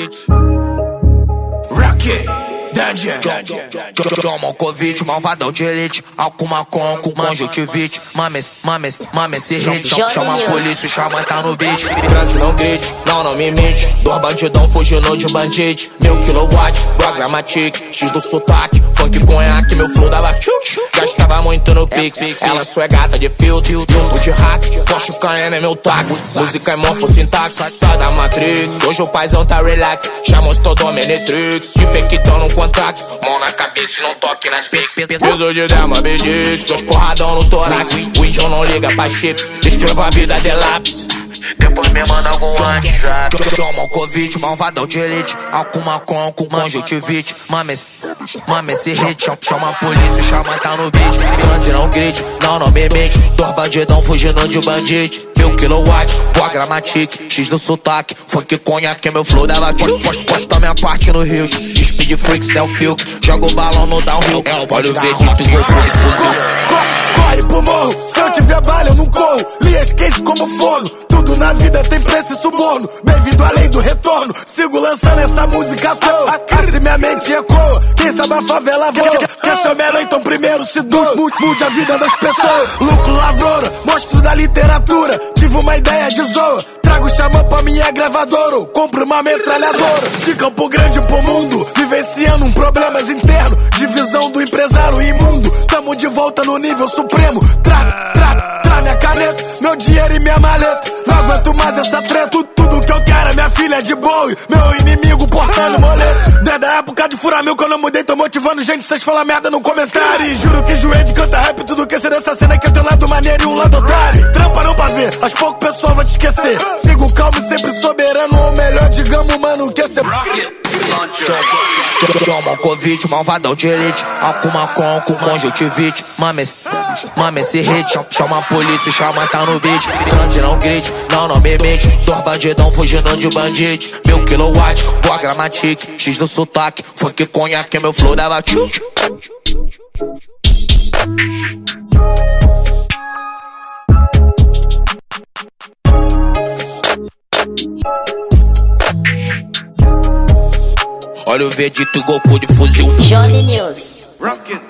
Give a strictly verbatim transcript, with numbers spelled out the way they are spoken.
beat. Rocky, Danger. Toma o Covid, malvadão de elite. Alguma com, com conjuntivite. Mames, mames, mames esse hit. Chama a polícia, chama tá no beat. Trans não grite, não, não me imite. Dois bandidão fugindo de bandite. Mil kilowatt, Programmatic. X do sotaque, funk conhaque. Meu flow dava tchut. Gastava muito no Pix. Ela sua é gata de filtro, limpo de hack. Porsche Cayenne é meu táxi. Música é morfo, sintaxe. Sai da Matrix, hoje o paizão tá relax. Chamam todo Menetrix. De fake tão no contrato. Mão na cabeça e não toque nas pics. Piso de derma, bedix. Dois porradão no tórax. O índio não liga pra chips. Escreva a vida de lápis. Depois me manda algum WhatsApp. Toma o Covid, malvadão de elite. Alguma com, com conjuntivite. Mames, mames esse hit. Chama a polícia, chama tá no beat. Trans não grite, não, não me imite. Dois bandidão fugindo de bandite. Mil kilowatt, Programmatic. X do sotaque, funk conhaque. Meu flow dava tchut. Posta minha parte no Rio. Speed Freaks, Del Filk. Joga o balão no downhill. Olha o verdito, Goku de fuzil. Corre pro morro, se eu tiver bala eu não corro. Linhas quentes como forno, tudo na vida tem preço e suborno. Bem-vindo além do retorno, sigo lançando essa música à toa. Assim minha mente ecoa, quem sabe a favela voa. Quer ser o melhor, então primeiro se doa. Mude a vida das pessoas, lucro lavoura, monstro da literatura. Tive uma ideia de zoa, trago xamã pra minha gravadora. Compro uma metralhadora, de Campo Grande pro mundo. Vivenciando um problemas internos, divisão do empresário imundo. Tamo de volta no nível supremo. Tra, tra, tra minha caneta, meu dinheiro e minha maleta. Não aguento mais essa treta. Tudo que eu quero é minha filha de boi. Meu inimigo portando moleto. Desde a época de furamil, quando eu mudei, tô motivando gente. Cês falam merda no comentário. E juro que joelho de canta rap. Tudo que ser dessa cena que eu tenho um lado maneiro e um lado otário. Trampa não pra ver, aos pouco o pessoal vai te esquecer. Sigo calmo e sempre soberano. Ou melhor, digamos, mano, que ser. Toma o Covid, malvadão de elite. Alguma com, com conjuntivite. Mames, mames esse hit. Chama a polícia, chama tá no beat. Trans não grite, não, não me imite. Dois bandidão fugindo de bandite. Mil kilowatt, Programmatic. X do sotaque, funk conhaque. Meu flow dava tchut. Olha o verdito, Goku de fuzil. Johnny News. Rocket.